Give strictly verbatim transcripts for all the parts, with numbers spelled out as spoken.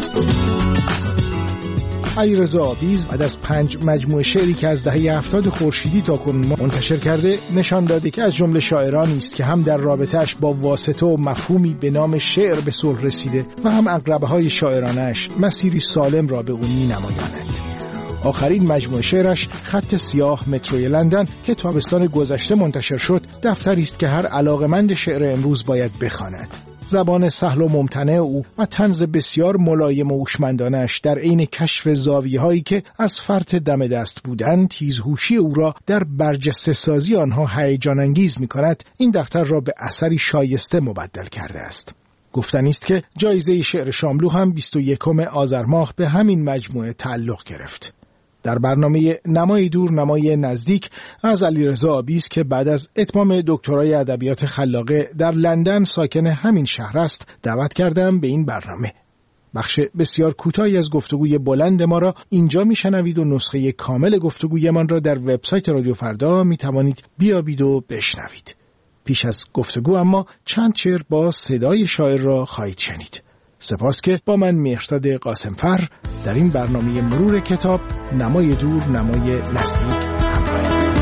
علیرضا آبیز بعد از پنج مجموعه شعری که از دهه هفتاد خورشیدی تا کنون منتشر کرده نشان داده که از جمله شاعرانی است که هم در رابطه‌اش با واسطه و مفهومی به نام شعر به صلح رسیده و هم عقربه‌های شاعرانه‌اش مسیری سالم را به او می‌نمایانند. آخرین مجموعه شعرش خط سیاه متروی لندن که تابستان گذشته منتشر شد دفتری است که هر علاقه‌مند شعر امروز باید بخواند. زبان سهل و ممتنع او و طنز بسیار ملایم و هوشمندانه‌اش در عین کشف زاویه‌هایی که از فرط دم دست بودن تیزهوشی او را در برجسته سازی آنها هیجان انگیز می‌کند، این دفتر را به اثری شایسته مبدل کرده است. گفتنی است که جایزه شعر شاملو هم بیست و یکم آذر ماه به همین مجموعه تعلق گرفت. در برنامه نمای دور نمای نزدیک از علیرضا آبیز که بعد از اتمام دکترای ادبیات خلاقه در لندن ساکن همین شهر است دعوت کردم به این برنامه. بخش بسیار کوتاهی از گفتگوی بلند ما را اینجا میشنوید و نسخه کامل گفتگویمان را در وبسایت رادیو فردا میتوانید بیابید و بشنوید. پیش از گفتگو اما چند شعر با صدای شاعر را خواهید شنید. سپاس که با من مهرداد قاسمفر در این برنامه مرور کتاب نمای دور نمای نزدیک همراهید.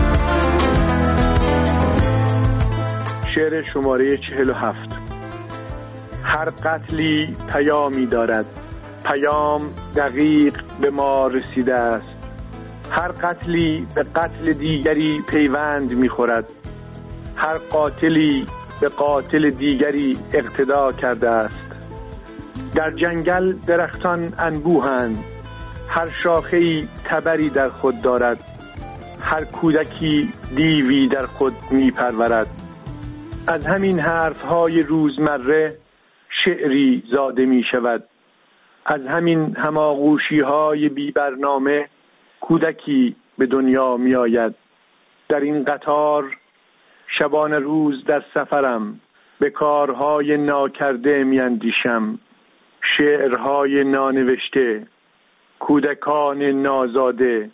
شعر شماره چهل و هفت. هر قتلی پیامی دارد، پیام دقیق به ما رسیده است. هر قتلی به قتل دیگری پیوند می‌خورد، هر قاتلی به قاتل دیگری اقتدا کرده است. در جنگل درختان انبوهند، هر شاخه‌ای تبری در خود دارد، هر کودکی دیوی در خود می‌پرورد. از همین حرف‌های روزمره شعری زاده می‌شود، از همین هماغوشی‌های بی برنامه کودکی به دنیا می‌آید. در این قطار شبان روز در سفرم، به کارهای ناکرده می‌اندیشم. شعرهای نانوشته، کودکان نازاده.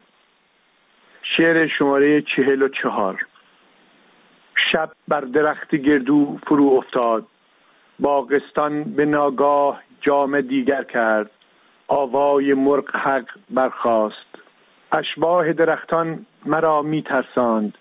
شعر شماره چهل و چهار. شب بر درخت گردو فرو افتاد، باغستان به ناگاه جام دیگر کرد. آوای مرغ حق برخاست، اشباح درختان مرا می ترساند.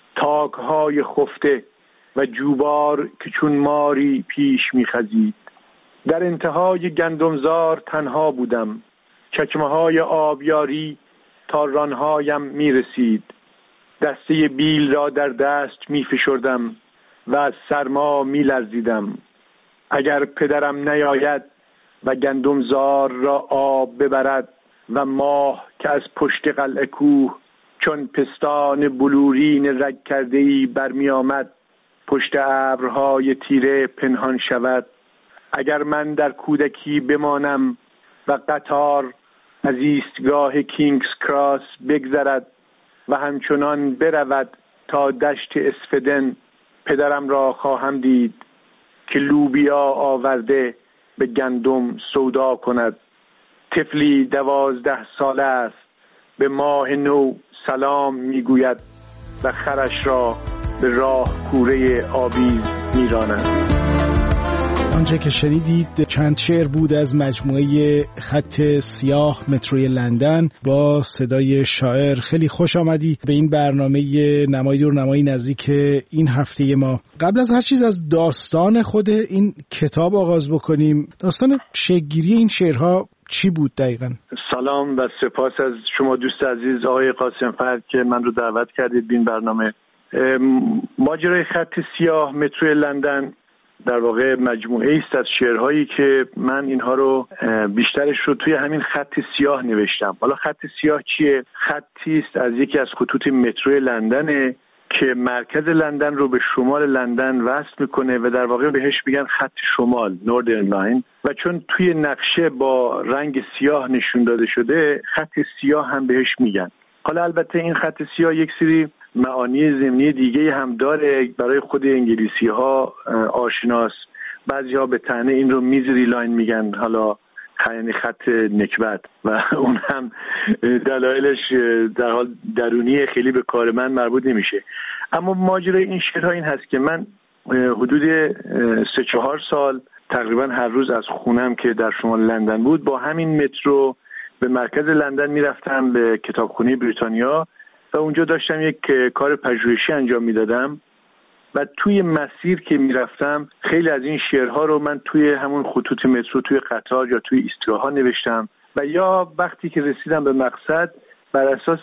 تاکهای خفته و جوبار که چون ماری پیش می خزید. در انتهای گندمزار تنها بودم، چکمه های آبیاری تا رانهایم می رسید. دسته بیل را در دست می فشردم و از سرما می لرزیدم. اگر پدرم نیاید و گندمزار را آب ببرد و ماه که از پشت قلعه کوه چون پستان بلورین رگ کرده‌ای برمی آمد پشت ابرهای تیره پنهان شود. اگر من در کودکی بمانم و قطار از ایستگاه کینگز کراس بگذرد و همچنان برود تا دشت اسفدن، پدرم را خواهم دید که لوبیا آورده به گندم سودا کند. طفلی دوازده ساله است، به ماه نو سلام میگوید و خرش را به راه کوره آبیز میراند. آنچه که شنیدید چند شعر بود از مجموعه خط سیاه متروی لندن با صدای شاعر. خیلی خوش آمدی به این برنامه نمای دور نمای نزدیک این هفته ما. قبل از هر چیز از داستان خود این کتاب آغاز بکنیم. داستان شکل‌گیری این شعرها چی بود دقیقاً؟ سلام و سپاس از شما دوست عزیز آقای قاسمفر که من رو دعوت کردید به این برنامه. ماجرای خط سیاه متروی لندن در واقع مجموعه است از شعرهایی که من اینها رو بیشترش رو توی همین خط سیاه نوشتم. حالا خط سیاه چیه؟ خطی است از یکی از خطوط مترو لندنه که مرکز لندن رو به شمال لندن وصل میکنه و در واقع بهش میگن خط شمال، نوردرن لاین، و چون توی نقشه با رنگ سیاه نشون داده شده خط سیاه هم بهش میگن. حالا البته این خط سیاه یک سری معانی ضمنی دیگه هم داره برای خود انگلیسی ها آشناس. بعضی ها به طعنه این رو میزری لاین میگن، حالا یعنی خط نکبت، و اون هم دلایلش در حال درونی خیلی به کار من مربوط نمیشه. اما ماجرای این شعرها این هست که من حدود سه چهار سال تقریبا هر روز از خونم که در شمال لندن بود با همین مترو به مرکز لندن میرفتم، به کتابخونه بریتانیا، و اونجا داشتم یک کار پژوهشی انجام میدادم و توی مسیر که میرفتم خیلی از این شعرها رو من توی همون خطوط مترو، توی قطار یا توی ایستگاه‌ها نوشتم و یا وقتی که رسیدم به مقصد بر اساس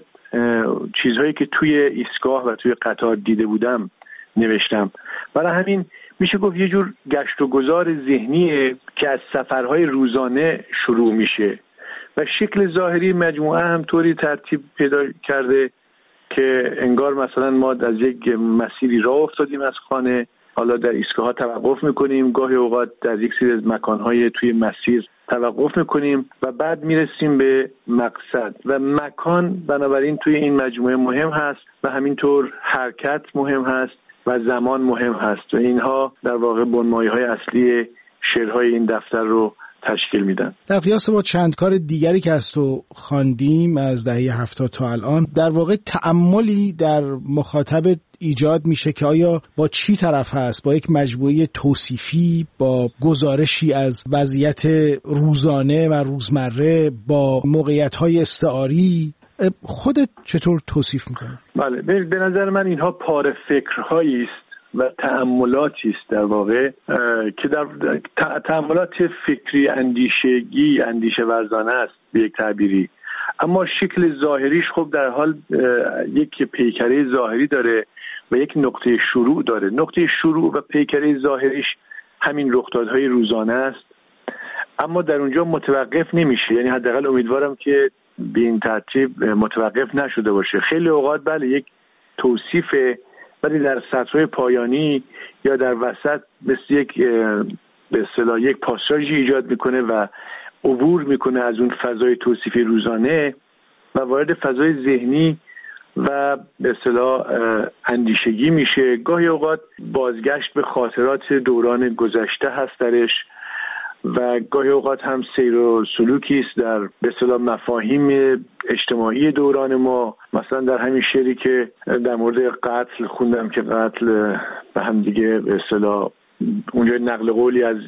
چیزهایی که توی ایستگاه و توی قطار دیده بودم نوشتم. برای همین میشه گفت یه جور گشت و گذار ذهنیه که از سفرهای روزانه شروع میشه و شکل ظاهری مجموعه هم طوری ترتیب پیدا کرده که انگار مثلا ما از یک مسیری راه افتادیم از خانه، حالا در ایستگاه‌ها توقف میکنیم، گاهی اوقات در یک سری از مکانهای توی مسیر توقف میکنیم و بعد میرسیم به مقصد و مکان بنابراین توی این مجموعه مهم هست و همینطور حرکت مهم هست و زمان مهم هست و اینها در واقع بنمایه‌های اصلی شعرهای این دفتر رو تشکیل میدن. در قیاس با چند کار دیگری که از تو خواندیم از دهه هفتاد تا الان، در واقع تأملی در مخاطب ایجاد میشه که آیا با چی طرف هست، با یک مجموعه توصیفی، با گزارشی از وضعیت روزانه و روزمره، با موقعیت‌های استعاری، خودت چطور توصیف میکنه؟ بله، به نظر من اینها پاره فکرهایی است و تأملاتی است در واقع که در تأملات فکری اندیشگی اندیشه ورزانه است به یک تعبیری، اما شکل ظاهریش خب در حال یک پیکره ظاهری داره و یک نقطه شروع داره. نقطه شروع و پیکره ظاهریش همین رخدادهای روزانه است، اما در اونجا متوقف نمیشه، یعنی حداقل امیدوارم که به این ترتیب متوقف نشده باشه. خیلی اوقات بله یک توصیفه، ولی در سطرهای پایانی یا در وسط مثل یک به اصطلاح یک پاساژی ایجاد میکنه و عبور میکنه از اون فضای توصیفی روزانه و وارد فضای ذهنی و به اصطلاح اندیشگی میشه. گاهی اوقات بازگشت به خاطرات دوران گذشته هست درش و گاهی اوقات هم سیر و سلوکی است در به اصطلاح مفاهیم اجتماعی دوران ما. مثلا در همین شعری که در مورد قتل خوندم که قتل به هم دیگه به اصطلاح اونجا نقل قولی از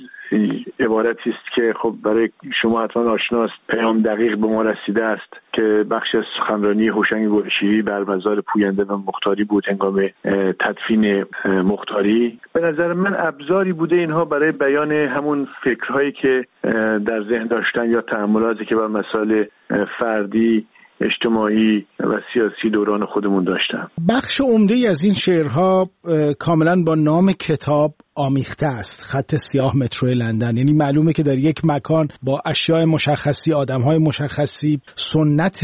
عبارتی است که خب برای شما حتما آشناست، پیام دقیق به ما رسیده است که بخش از سخنرانی هوشنگ گلشیری بر مزار پوینده و مختاری بود هنگام تدفین مختاری. به نظر من ابزاری بوده اینها برای بیان همون فکرهایی که در ذهن داشتن یا تأملاتی که بر مسائل فردی، اجتماعی و سیاسی دوران خودمون داشتن. بخش عمده‌ای از این شعرها کاملا با نام کتاب آمیخته است، خط سیاه مترو لندن. یعنی معلومه که در یک مکان با اشیاء مشخصی، آدم‌های مشخصی، سنت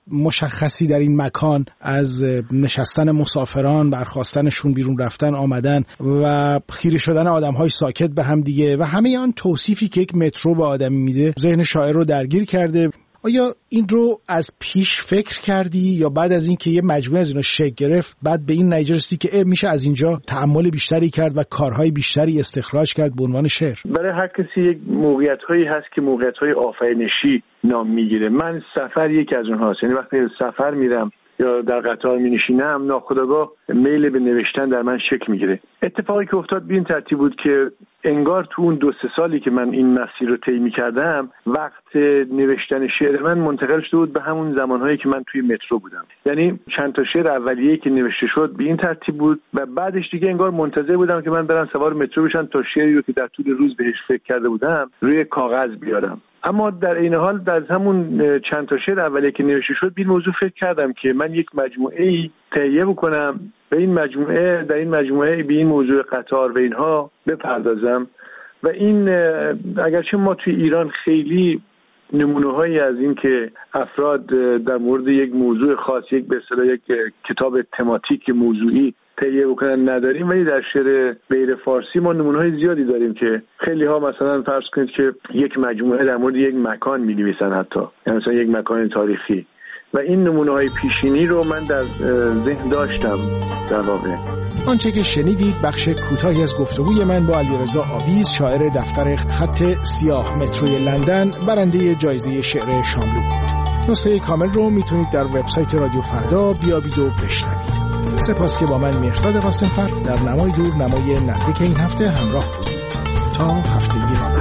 مشخصی در این مکان، از نشستن مسافران، برخاستنشون، بیرون رفتن، آمدن و خیره شدن آدم‌های ساکت به هم دیگه و همه آن توصیفی که یک مترو به آدمی میده ذهن شاعر رو درگیر کرده. آیا این رو از پیش فکر کردی یا بعد از این که یه مجموعه از اینا شکل گرفت بعد به این نتیجه رسیدی که میشه از اینجا تأمل بیشتری کرد و کارهای بیشتری استخراج کرد به عنوان شعر؟ برای هر کسی یک موقعیت‌هایی هست که موقعیت‌های آفرینشی نام میگیره. من سفر یکی از اونهاست، یعنی وقتی سفر میرم یا در قطار می نشینم ناخودآگاه میل به نوشتن در من شکل میگیره. اتفاقی که افتاد به این ترتیب بود که انگار تو اون دو سه سالی که من این مسیر رو طی می‌کردم وقت نوشتن شعر من منتقل شده بود به همون زمانهایی که من توی مترو بودم. یعنی چند تا شعر اولیه‌ای که نوشته شد به این ترتیب بود و بعدش دیگه انگار منتظر بودم که من برم سوار مترو بشم تا شعری رو که در طول روز بهش فکر کرده بودم روی کاغذ بیارم. اما در این حال در همون چند تا شعر اولیه که نوشته شد به این موضوع فکر کردم که من یک مجموعه‌ای تهیه بکنم، به این مجموعه در این مجموعه به این موضوع قطار و اینها بپردازم. و این اگرچه ما توی ایران خیلی نمونه‌هایی از این که افراد در مورد یک موضوع خاص، یک به اصطلاح یک کتاب تماتیک موضوعی تهیه بکنن نداریم، ولی در شعر غیر فارسی ما نمونه‌های زیادی داریم که خیلی ها مثلا فرض کنید که یک مجموعه در مورد یک مکان می‌نویسن، حتی یعنی مثلا یک مکان تاریخی، و این نمونه‌های پیشینی رو من در ذهن داشتم. در واقع آنچه که شنیدید بخش کوتاهی از گفتگوی من با علیرضا آویز، شاعر دفتر خط سیاه متروی لندن، برنده جایزه شعر شاملو بود. نسخه کامل رو میتونید در وبسایت رادیو فردا بیابید و بشنوید. سپاس که با من مهرداد قاسمفر در نمای دور نمای نزدیک این هفته همراه بودید. تا هفته بعد.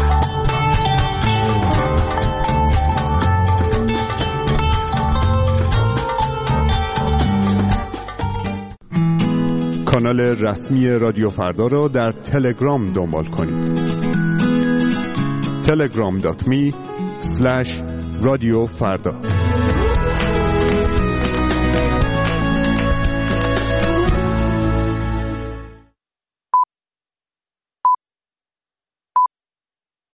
کانال رسمی رادیو فردا را در تلگرام دنبال کنید. تلگرام دات می اسلش رادیو فردا.